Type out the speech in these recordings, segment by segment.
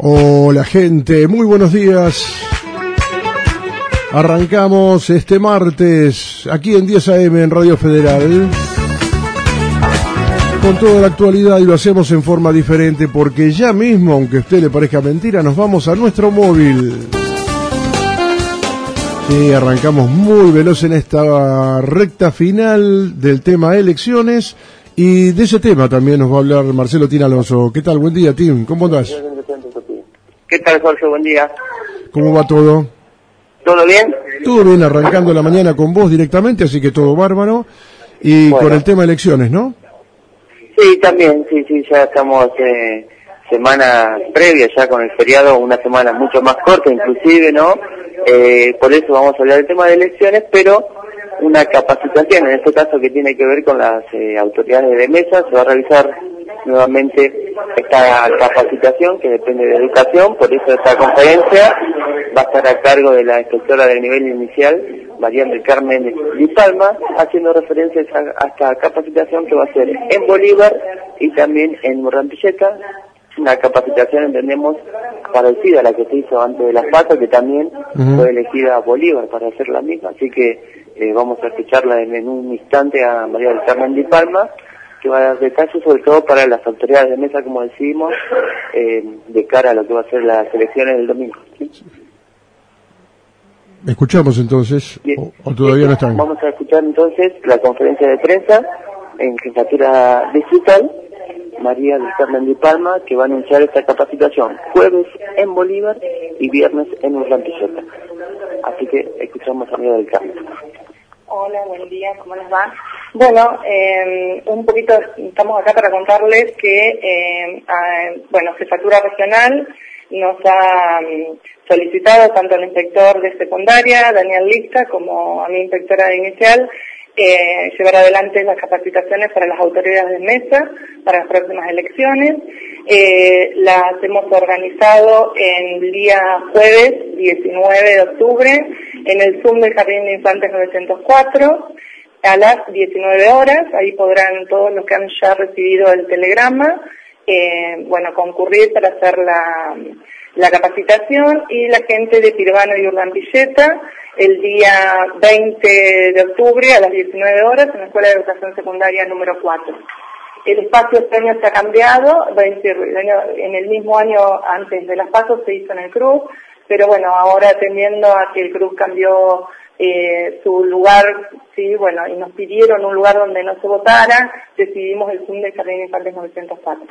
Hola gente, muy buenos días. Arrancamos este martes aquí en 10 AM en Radio Federal con toda la actualidad, y lo hacemos en forma diferente porque ya mismo, aunque a usted le parezca mentira, nos vamos a nuestro móvil. Sí, arrancamos muy veloz en esta recta final del tema elecciones, y de ese tema también nos va a hablar Marcelo Tin Alonso. ¿Qué tal? Buen día, Tim. ¿Cómo andás? ¿Qué tal, Jorge? Buen día. ¿Cómo va todo? ¿Todo bien? Todo bien, arrancando la mañana con vos directamente, así que todo bárbaro. Y bueno, con el tema elecciones, ¿no? Sí, también, sí, ya estamos semana previa, ya con el feriado, una semana mucho más corta inclusive, ¿no? Por eso vamos a hablar del tema de elecciones, pero una capacitación, en este caso que tiene que ver con las autoridades de mesa. Se va a realizar nuevamente esta capacitación que depende de educación, por eso esta conferencia va a estar a cargo de la inspectora del nivel inicial, María del Carmen Di Palma, haciendo referencia a esta capacitación que va a ser en Bolívar y también en Rampilleta. Una capacitación, entendemos, parecida a la que se hizo antes de las PASO, que también fue elegida Bolívar para hacer la misma, así que vamos a escucharla en un instante a María del Carmen Di Palma, que va a dar detalles sobre todo para las autoridades de mesa, como decimos, de cara a lo que va a ser las elecciones del domingo. ¿Sí? Escuchamos entonces, o todavía no están. Vamos a escuchar entonces la conferencia de prensa en jefatura digital, María del Carmen Di Palma, que va a anunciar esta capacitación jueves en Bolívar y viernes en Urrampillota. Así que escuchamos a María del Carmen. Hola, buen día, ¿cómo les va? Bueno, un poquito estamos acá para contarles que, Jefatura Regional nos ha solicitado tanto al inspector de secundaria, Daniel Lista, como a mi inspectora de inicial, llevar adelante las capacitaciones para las autoridades de mesa para las próximas elecciones. Las hemos organizado en el día jueves 19 de octubre en el Zoom del Jardín de Infantes 904 a las 19 horas. Ahí podrán todos los que han ya recibido el telegrama concurrir para hacer la capacitación, y la gente de Pirvano y Urdampilleta el día 20 de octubre a las 19 horas en la Escuela de Educación Secundaria número 4. El espacio este año se ha cambiado, en el mismo año antes de las PASO se hizo en el CRUZ, pero bueno, ahora atendiendo a que el CRUZ cambió su lugar, sí, bueno, y nos pidieron un lugar donde no se votara, decidimos el Zoom del Jardín de Infantes 904.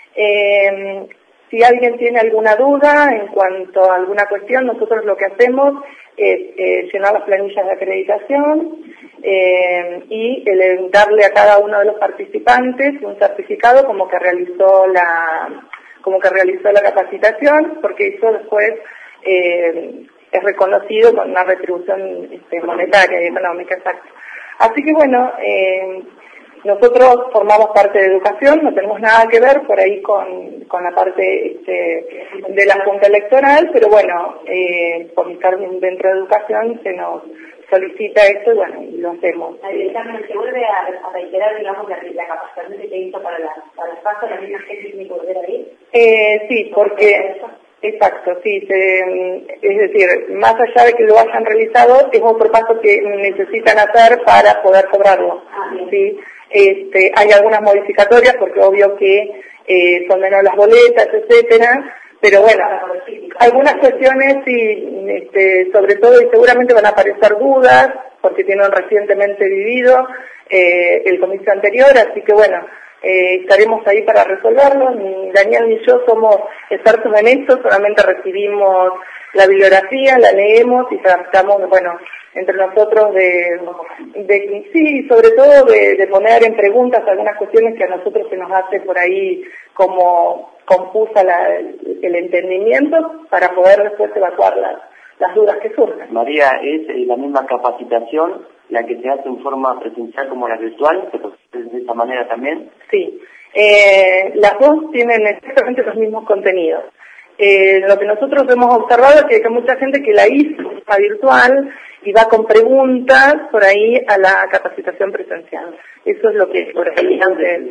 Si alguien tiene alguna duda en cuanto a alguna cuestión, nosotros lo que hacemos es llenar las planillas de acreditación y darle a cada uno de los participantes un certificado como que realizó la capacitación, porque eso después es reconocido con una retribución monetaria y económica, exacta. Así que bueno, nosotros formamos parte de educación, no tenemos nada que ver por ahí con la parte de la Junta Electoral, pero bueno, por estar dentro de educación se nos solicita esto y bueno, lo hacemos. ¿Se vuelve a reiterar, digamos, la capacitación que se hizo para las PASO, la misma gente tiene que volver a ir? Sí, porque... Exacto, sí, es decir, más allá de que lo hayan realizado, es otro paso que necesitan hacer para poder cobrarlo, ¿sí? Hay algunas modificatorias porque obvio que son menos las boletas, etcétera, pero bueno, algunas cuestiones sí, sobre todo, y seguramente van a aparecer dudas porque tienen recientemente vivido el comicio anterior, así que bueno, estaremos ahí para resolverlo. Ni Daniel ni yo somos expertos en esto, solamente recibimos la bibliografía, la leemos y tratamos, entre nosotros sí, sobre todo de poner en preguntas algunas cuestiones que a nosotros se nos hace por ahí como confusa el entendimiento, para poder después evacuar las dudas que surgen. María, ¿es la misma capacitación la que se hace en forma presencial como la virtual? ¿De esa manera también? Sí, las dos tienen exactamente los mismos contenidos. Lo que nosotros hemos observado es que hay mucha gente que la hizo virtual y va con preguntas por ahí a la capacitación presencial. Eso es lo que, por ejemplo,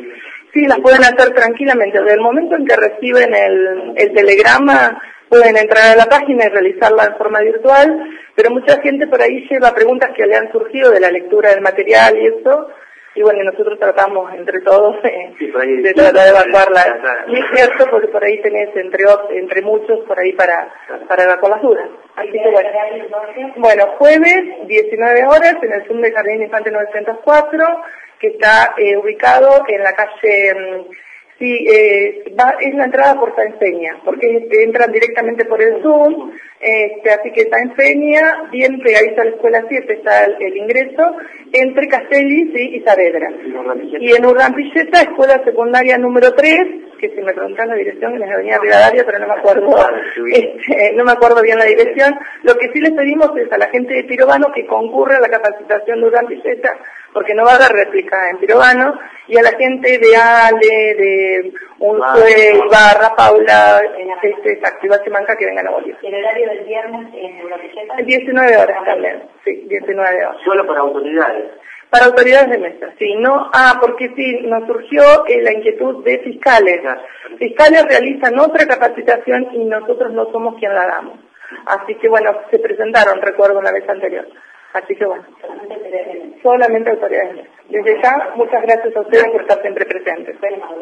Sí, las pueden hacer tranquilamente. Desde el momento en que reciben el telegrama, pueden entrar a la página y realizarla de forma virtual, pero mucha gente por ahí lleva preguntas que le han surgido de la lectura del material y eso, y bueno, nosotros tratamos entre todos de tratar de evacuarla. Y es cierto, porque por ahí tenés entre muchos por ahí para evacuar las dudas. Así que bueno, jueves, 19 horas, en el Zoom de Jardín Infante 904, que está ubicado en la calle... es la entrada por Saenseña, porque entran directamente por el Zoom, así que Saenseña, bien pegadito a la escuela 7 está el ingreso, entre Castelli y Saavedra. Y en Urdampilleta, escuela secundaria número 3, que si me preguntan la dirección, es la avenida Rivadavia, pero no me acuerdo bien la dirección. Lo que sí les pedimos es a la gente de Pirovano que concurra a la capacitación de Urdampilleta, porque no va a dar réplica en Pirovano, y a la gente de Ale, de Unzué, Ibarra, Paula, Activa Chimanca, que vengan a Bolívar. ¿El horario del viernes en Urdampilleta? 19 horas también, sí, 19 horas. ¿Solo para autoridades? Para autoridades de mesa, sí, no, porque sí, nos surgió la inquietud de fiscales. Fiscales realizan otra capacitación y nosotros no somos quien la damos. Así que bueno, se presentaron, recuerdo, la vez anterior. Así que bueno, solamente autoridades de mesa. Desde ya, muchas gracias a ustedes por estar siempre presentes.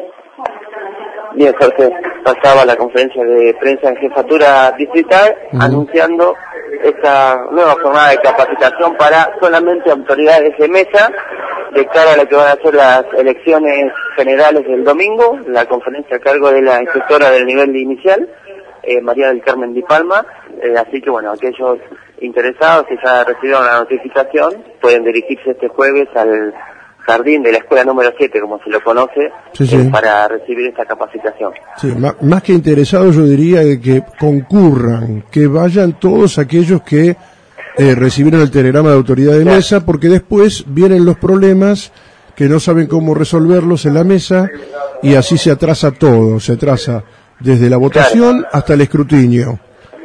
Bien, Jorge, pasaba la conferencia de prensa en jefatura distrital anunciando esta nueva jornada de capacitación para solamente autoridades de mesa de cara a lo que van a ser las elecciones generales del domingo, la conferencia a cargo de la inspectora del nivel inicial, María del Carmen Di Palma, así que bueno, aquellos interesados que ya recibieron la notificación pueden dirigirse este jueves al jardín de la escuela número 7, como se lo conoce, para recibir esta capacitación. Sí, más que interesados yo diría que concurran, que vayan todos aquellos que recibieron el telegrama de autoridad de mesa, porque después vienen los problemas que no saben cómo resolverlos en la mesa y así se atrasa todo, se atrasa desde la votación hasta el escrutinio.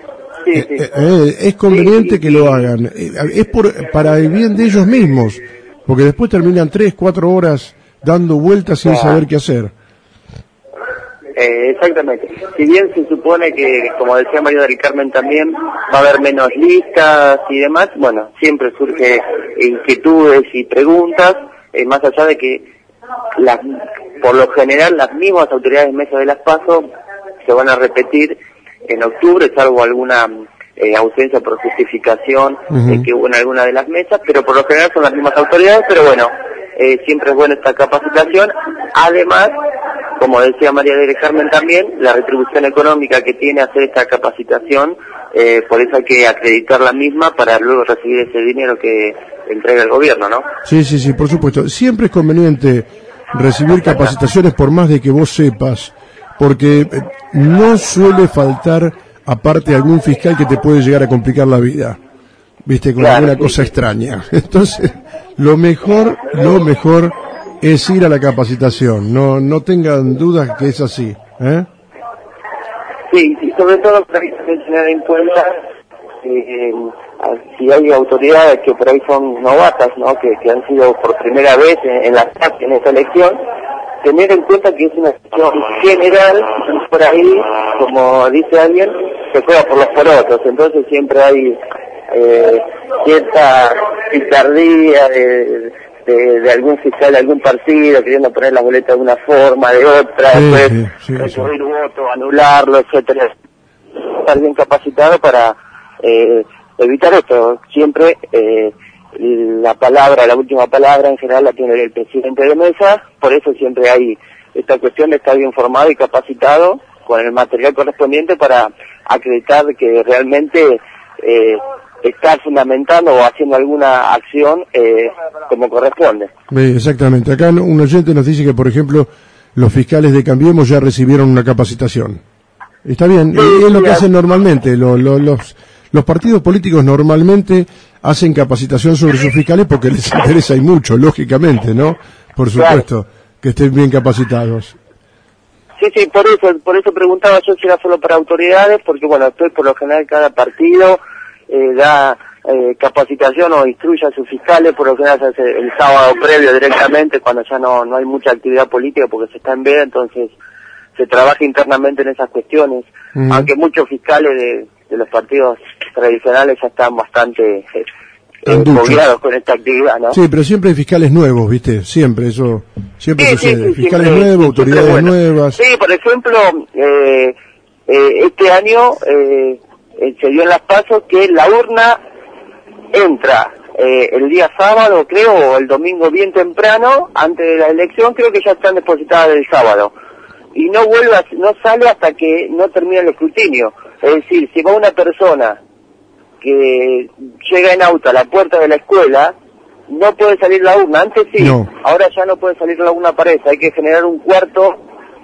Es conveniente que lo hagan, es para el bien de ellos mismos, porque después terminan 3-4 horas dando vueltas sin saber qué hacer. Exactamente. Si bien se supone que, como decía María del Carmen también, va a haber menos listas y demás, bueno, siempre surge inquietudes y preguntas, más allá de que por lo general las mismas autoridades de mesa de las PASO se van a repetir en octubre, salvo alguna ausencia por justificación que hubo en alguna de las mesas, pero por lo general son las mismas autoridades, pero bueno, siempre es buena esta capacitación. Además, como decía María del Carmen también, la retribución económica que tiene hacer esta capacitación, por eso hay que acreditar la misma para luego recibir ese dinero que entrega el gobierno, ¿no? Sí, por supuesto. Siempre es conveniente recibir capacitaciones por más de que vos sepas, porque no suele faltar aparte algún fiscal que te puede llegar a complicar la vida, viste, con alguna cosa extraña. Entonces, lo mejor es ir a la capacitación, no tengan dudas que es así, ¿eh? Sí, y sobre todo para tener en cuenta si hay autoridades que por ahí son novatas, ¿no? que han sido por primera vez en esta elección, tener en cuenta que es una elección general, y por ahí, como dice alguien, se juega por los porotos, entonces siempre hay cierta picardía de algún fiscal de algún partido queriendo poner las boletas de una forma, de otra, después recurrir voto, anularlo, etcétera. Estar bien capacitado para evitar esto. Siempre la última palabra en general la tiene el presidente de mesa, por eso siempre hay esta cuestión de estar bien formado y capacitado con el material correspondiente para acreditar que realmente está fundamentando o haciendo alguna acción como corresponde. Exactamente. Acá un oyente nos dice que, por ejemplo, los fiscales de Cambiemos ya recibieron una capacitación. Está bien, es lo que hacen normalmente. Los partidos políticos normalmente hacen capacitación sobre sus fiscales porque les interesa y mucho, lógicamente, ¿no? Por supuesto, que estén bien capacitados. Sí, por eso preguntaba yo si era solo para autoridades, porque bueno, estoy por lo general cada partido da capacitación o instruye a sus fiscales, por lo general se hace el sábado previo directamente, cuando ya no hay mucha actividad política porque se está en veda, entonces se trabaja internamente en esas cuestiones, aunque muchos fiscales de los partidos tradicionales ya están bastante fogueados con esta actividad, ¿no? Sí, pero siempre hay fiscales nuevos, ¿viste? Siempre, eso siempre sucede. Sí, fiscales siempre, nuevos, autoridades nuevas. Sí, por ejemplo, este año se dio en las PASO que la urna entra el día sábado, creo, o el domingo bien temprano, antes de la elección, creo que ya están depositadas el sábado. Y no sale hasta que no termine el escrutinio. Es decir, si va una persona que llega en auto a la puerta de la escuela, no puede salir la urna. Antes sí, ahora ya no puede salir la urna para eso. Hay que generar un cuarto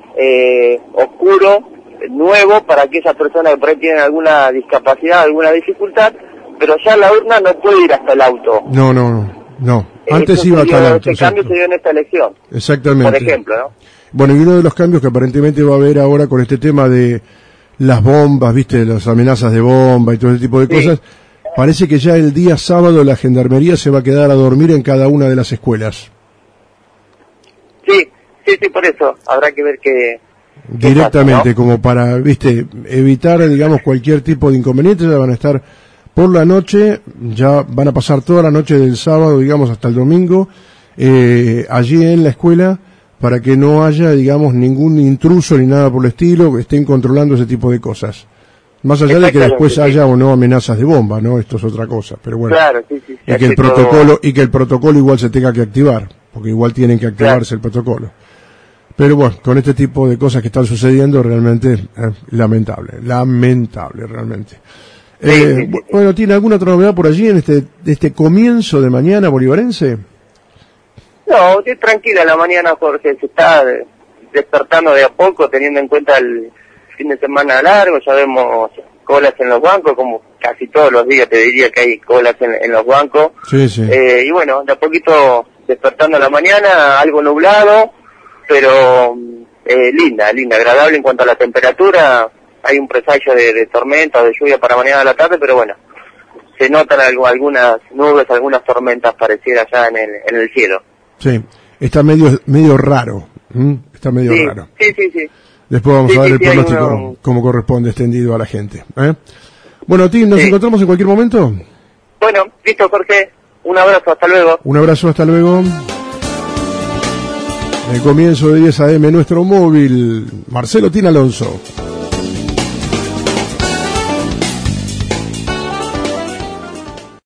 oscuro, nuevo, para aquellas personas que por ahí tienen alguna discapacidad, alguna dificultad, pero ya la urna no puede ir hasta el auto. No. Antes iba hasta el auto. Este cambio se dio en esta elección. Exactamente. Por ejemplo, ¿no? Bueno, y uno de los cambios que aparentemente va a haber ahora con este tema de las bombas, viste, las amenazas de bomba y todo ese tipo de cosas, parece que ya el día sábado la gendarmería se va a quedar a dormir en cada una de las escuelas. Sí, por eso. Habrá que ver qué directamente, pasa, ¿no? como para, viste, evitar, digamos, cualquier tipo de inconveniente. Ya van a estar por la noche, ya van a pasar toda la noche del sábado, digamos, hasta el domingo, allí en la escuela, para que no haya, digamos, ningún intruso ni nada por el estilo, que estén controlando ese tipo de cosas. Más allá de que después haya o no amenazas de bomba, ¿no? Esto es otra cosa, pero bueno. Claro, sí. Y que el protocolo igual se tenga que activar, porque igual tienen que activarse el protocolo. Pero bueno, con este tipo de cosas que están sucediendo, realmente lamentable realmente. Bueno, ¿tiene alguna otra novedad por allí en este comienzo de mañana bolivarense? No, estoy tranquila la mañana, Jorge, se está despertando de a poco, teniendo en cuenta el fin de semana largo, ya vemos colas en los bancos, como casi todos los días te diría que hay colas en los bancos. Sí. Y bueno, de a poquito despertando la mañana, algo nublado, pero linda, agradable en cuanto a la temperatura. Hay un presagio de tormenta o de lluvia para mañana a la tarde, pero bueno, se notan algunas nubes, algunas tormentas pareciera ya en el cielo. Sí, está medio raro. Está medio raro. Sí. Después vamos a ver el pronóstico como corresponde, extendido a la gente. Bueno, Tim, ¿nos encontramos en cualquier momento? Bueno, listo, Jorge. Un abrazo, hasta luego. Un abrazo, hasta luego. El comienzo de 10 AM, nuestro móvil, Marcelo Tin Alonso.